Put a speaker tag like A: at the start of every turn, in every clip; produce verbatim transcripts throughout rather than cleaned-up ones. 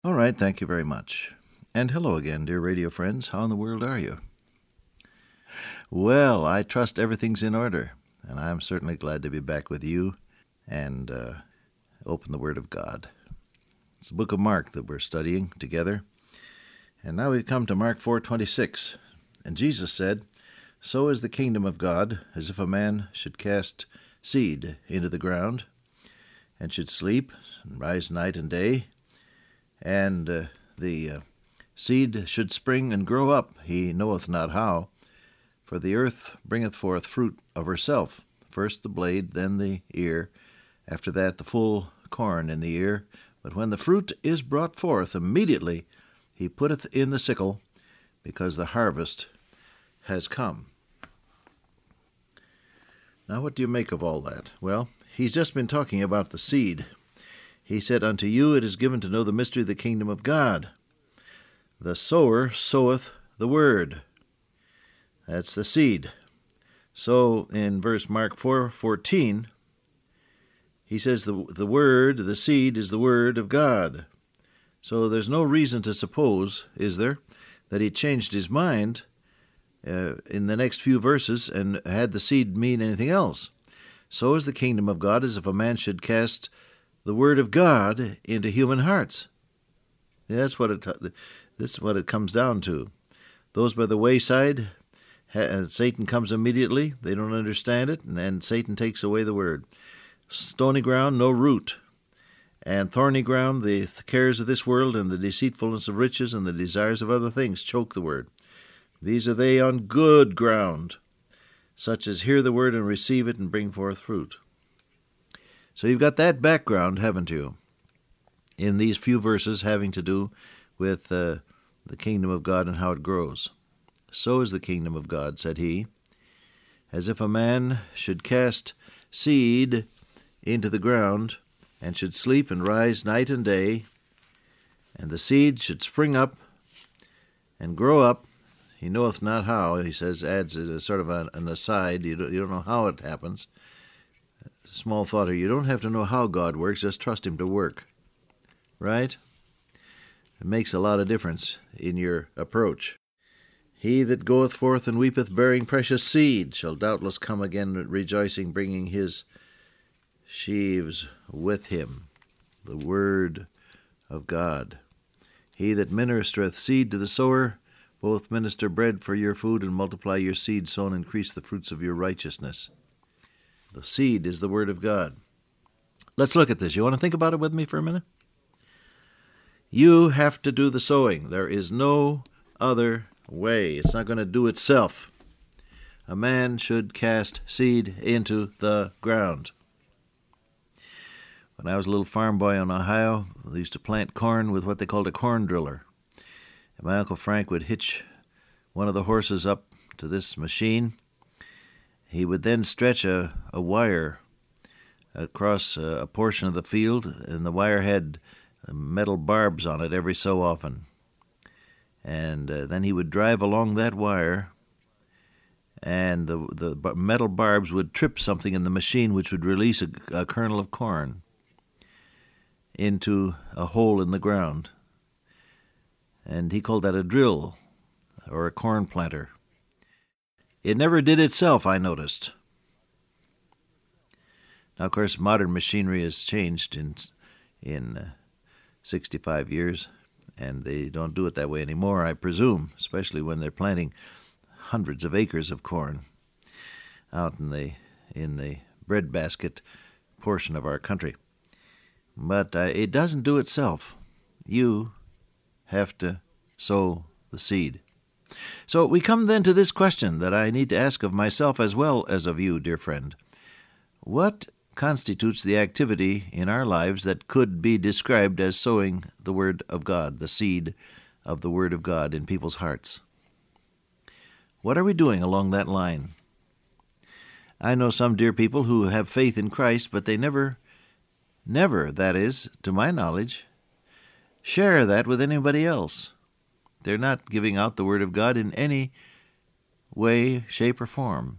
A: All right, thank you very much. And hello again, dear radio friends. How in the world are you? Well, I trust everything's in order, and I'm certainly glad to be back with you and uh, open the Word of God. It's the book of Mark that we're studying together. And now we come to Mark four twenty-six. And Jesus said, "So is the kingdom of God, as if a man should cast seed into the ground, and should sleep, and rise night and day, and uh, the uh, seed should spring and grow up, he knoweth not how. For the earth bringeth forth fruit of herself, first the blade, then the ear, after that the full corn in the ear. But when the fruit is brought forth, immediately he putteth in the sickle, because the harvest has come." Now what do you make of all that? Well, he's just been talking about the seed. He said, "Unto you it is given to know the mystery of the kingdom of God. The sower soweth the word." That's the seed. So in verse Mark four fourteen, he says the, the word, the seed, is the word of God. So there's no reason to suppose, is there, that he changed his mind uh, in the next few verses and had the seed mean anything else. So is the kingdom of God as if a man should cast the word of God into human hearts. Yeah, that's what it. This is what it comes down to. Those by the wayside, ha, Satan comes immediately. They don't understand it, and, and Satan takes away the word. Stony ground, no root. And thorny ground, the cares of this world and the deceitfulness of riches and the desires of other things choke the word. These are they on good ground, such as hear the word and receive it and bring forth fruit. So you've got that background, haven't you, in these few verses having to do with uh, the kingdom of God and how it grows. "So is the kingdom of God," said he, "as if a man should cast seed into the ground, and should sleep and rise night and day, and the seed should spring up and grow up. He knoweth not how," he says, adds it as sort of an, an aside. You don't, you don't know how it happens. Small thought here. You don't have to know how God works, just trust him to work. Right? It makes a lot of difference in your approach. "He that goeth forth and weepeth, bearing precious seed, shall doubtless come again rejoicing, bringing his sheaves with him." The word of God. "He that ministereth seed to the sower, both minister bread for your food, and multiply your seed sown, increase the fruits of your righteousness." The seed is the word of God. Let's look at this. You want to think about it with me for a minute? You have to do the sowing. There is no other way. It's not going to do itself. A man should cast seed into the ground. When I was a little farm boy in Ohio, we used to plant corn with what they called a corn driller. And my Uncle Frank would hitch one of the horses up to this machine. He would then stretch a, a wire across a, a portion of the field, and the wire had metal barbs on it every so often. And uh, then he would drive along that wire, and the, the metal barbs would trip something in the machine, which would release a, a kernel of corn into a hole in the ground. And he called that a drill, or a corn planter. It never did itself, I noticed. Now, of course, modern machinery has changed in in uh, sixty-five years, and they don't do it that way anymore, I presume, especially when they're planting hundreds of acres of corn out in the in the breadbasket portion of our country. But uh, it doesn't do itself. You have to sow the seed. So we come then to this question that I need to ask of myself as well as of you, dear friend. What constitutes the activity in our lives that could be described as sowing the Word of God, the seed of the Word of God in people's hearts? What are we doing along that line? I know some dear people who have faith in Christ, but they never, never, that is, to my knowledge, share that with anybody else. They're not giving out the Word of God in any way, shape, or form.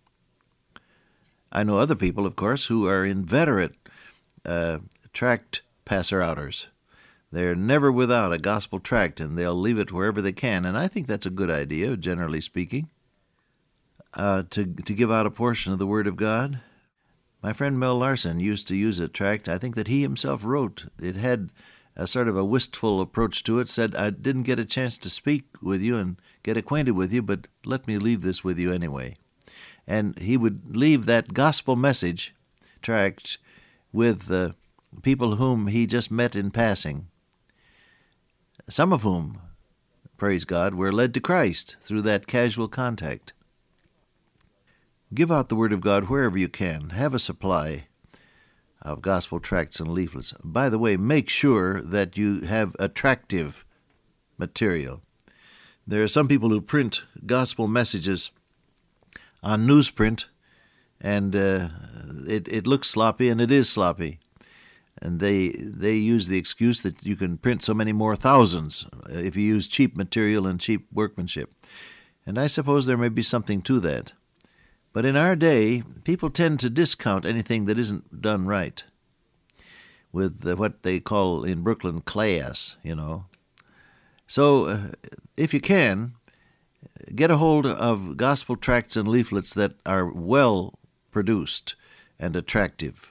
A: I know other people, of course, who are inveterate uh, tract passer-outers. They're never without a gospel tract, and they'll leave it wherever they can, and I think that's a good idea, generally speaking, uh, to, to give out a portion of the Word of God. My friend Mel Larson used to use a tract, I think that he himself wrote. It had a sort of a wistful approach to it, said, I didn't get a chance to speak with you and get acquainted with you, but let me leave this with you anyway. And he would leave that gospel message tract with uh, people whom he just met in passing, some of whom, praise God, were led to Christ through that casual contact. Give out the Word of God wherever you can. Have a supply of gospel tracts and leaflets. By the way, make sure that you have attractive material. There are some people who print gospel messages on newsprint, and uh, it, it looks sloppy, and it is sloppy. And they they use the excuse that you can print so many more thousands if you use cheap material and cheap workmanship. And I suppose there may be something to that. But in our day, people tend to discount anything that isn't done right with uh, what they call in Brooklyn class, you know. So uh, if you can, get a hold of gospel tracts and leaflets that are well produced and attractive.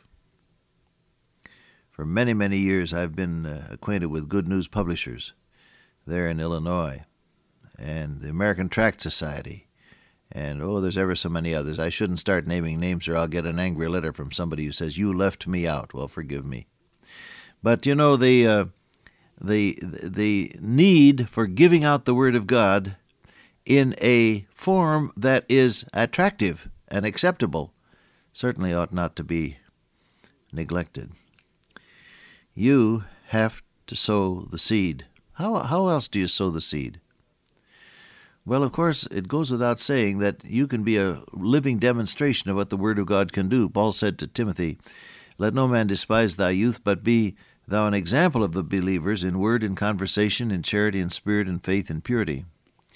A: For many, many years, I've been uh, acquainted with Good News Publishers there in Illinois, and the American Tract Society, and, oh, there's ever so many others. I shouldn't start naming names or I'll get an angry letter from somebody who says, you left me out. Well, forgive me. But, you know, the, uh, the, the need for giving out the Word of God in a form that is attractive and acceptable certainly ought not to be neglected. You have to sow the seed. How how else do you sow the seed? Well, of course, it goes without saying that you can be a living demonstration of what the Word of God can do. Paul said to Timothy, let no man despise thy youth, but be thou an example of the believers in word and conversation, in charity and spirit and faith and purity.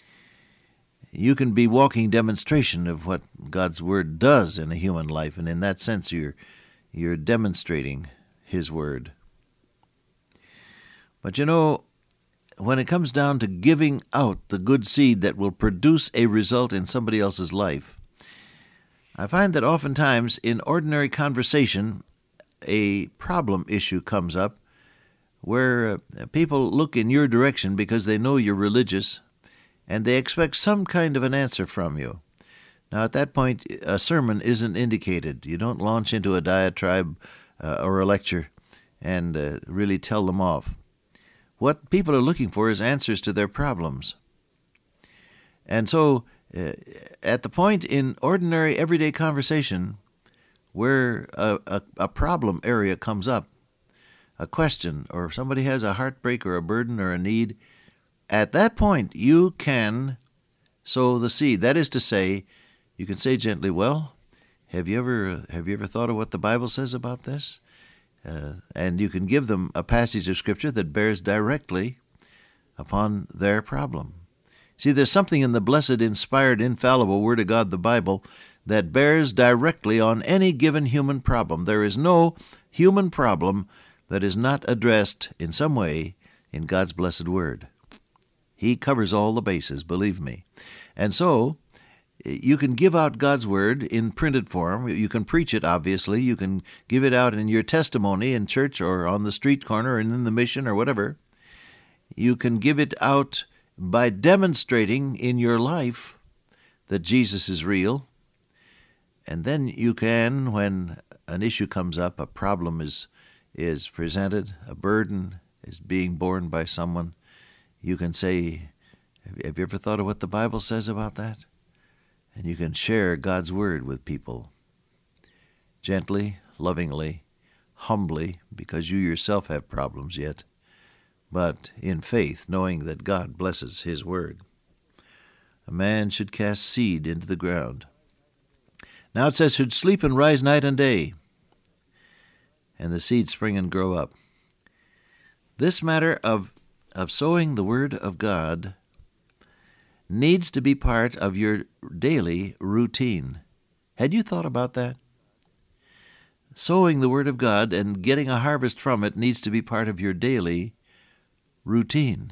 A: You can be walking demonstration of what God's Word does in a human life, and in that sense you're you're demonstrating His Word. But you know, when it comes down to giving out the good seed that will produce a result in somebody else's life, I find that oftentimes in ordinary conversation, a problem issue comes up where uh, people look in your direction because they know you're religious, and they expect some kind of an answer from you. Now, at that point, a sermon isn't indicated. You don't launch into a diatribe uh, or a lecture and uh, really tell them off. What people are looking for is answers to their problems. And so, uh, at the point in ordinary, everyday conversation where a, a, a problem area comes up, a question, or somebody has a heartbreak or a burden or a need, at that point you can sow the seed. That is to say, you can say gently, well, have you ever have you ever thought of what the Bible says about this? Uh, and you can give them a passage of Scripture that bears directly upon their problem. See, there's something in the blessed, inspired, infallible Word of God, the Bible, that bears directly on any given human problem. There is no human problem that is not addressed in some way in God's blessed Word. He covers all the bases, believe me. And so, you can give out God's Word in printed form. You can preach it, obviously. You can give it out in your testimony in church or on the street corner and in the mission or whatever. You can give it out by demonstrating in your life that Jesus is real. And then you can, when an issue comes up, a problem is, is presented, a burden is being borne by someone, you can say, have you ever thought of what the Bible says about that? And you can share God's Word with people gently, lovingly, humbly, because you yourself have problems yet, but in faith, knowing that God blesses His Word. A man should cast seed into the ground. Now it says, should sleep and rise night and day, and the seed spring and grow up. This matter of, of sowing the Word of God needs to be part of your daily routine. Had you thought about that? Sowing the Word of God and getting a harvest from it needs to be part of your daily routine.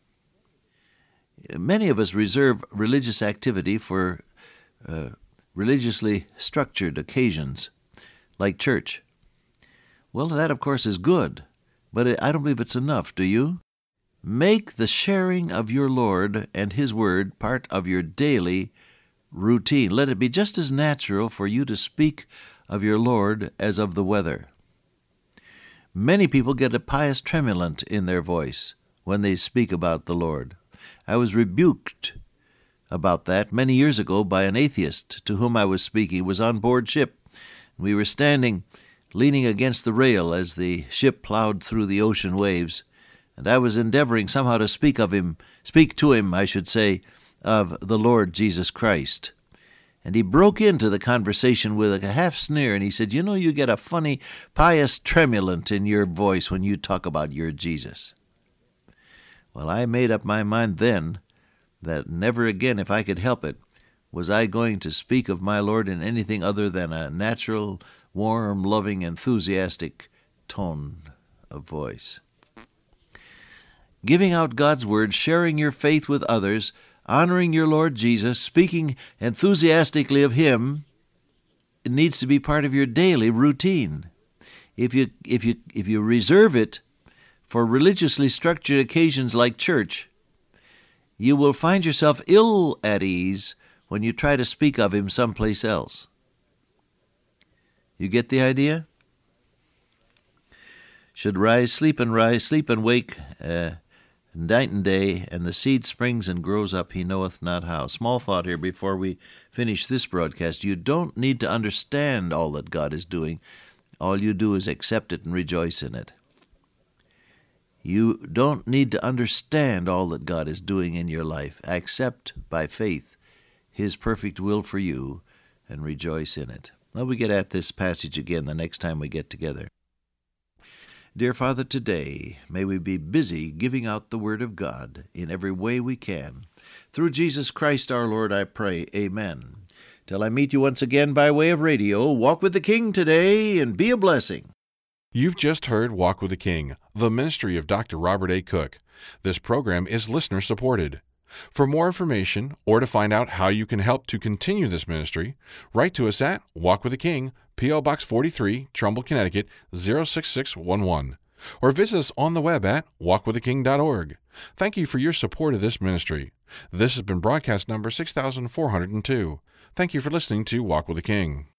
A: Many of us reserve religious activity for uh, religiously structured occasions, like church. Well, that, of course, is good, but I don't believe it's enough, do you? Make the sharing of your Lord and His Word part of your daily routine. Let it be just as natural for you to speak of your Lord as of the weather. Many people get a pious tremulant in their voice when they speak about the Lord. I was rebuked about that many years ago by an atheist to whom I was speaking. He was on board ship. We were standing, leaning against the rail as the ship plowed through the ocean waves, and I was endeavoring somehow to speak of him, speak to him, I should say, of the Lord Jesus Christ. And he broke into the conversation with a half sneer, and he said, "You know, you get a funny, pious tremulant in your voice when you talk about your Jesus." Well, I made up my mind then that never again, if I could help it, was I going to speak of my Lord in anything other than a natural, warm, loving, enthusiastic tone of voice. Giving out God's Word, sharing your faith with others, honoring your Lord Jesus, speaking enthusiastically of Him, it needs to be part of your daily routine. If you if you if you reserve it for religiously structured occasions like church, you will find yourself ill at ease when you try to speak of Him someplace else. You get the idea? Should rise, sleep and rise, sleep and wake, uh, night and day, and the seed springs and grows up, he knoweth not how. Small thought here before we finish this broadcast. You don't need to understand all that God is doing. All you do is accept it and rejoice in it. You don't need to understand all that God is doing in your life. Accept by faith His perfect will for you and rejoice in it. Now we get at this passage again the next time we get together. Dear Father, today may we be busy giving out the Word of God in every way we can. Through Jesus Christ our Lord, I pray. Amen. Till I meet you once again by way of radio, walk with the King today and be a blessing.
B: You've just heard Walk with the King, the ministry of Doctor Robert A. Cook. This program is listener-supported. For more information or to find out how you can help to continue this ministry, write to us at Walk with the King, P O. Box forty-three, Trumbull, Connecticut, zero six six one one. Or visit us on the web at walk with the king dot org. Thank you for your support of this ministry. This has been broadcast number six thousand four hundred two. Thank you for listening to Walk with the King.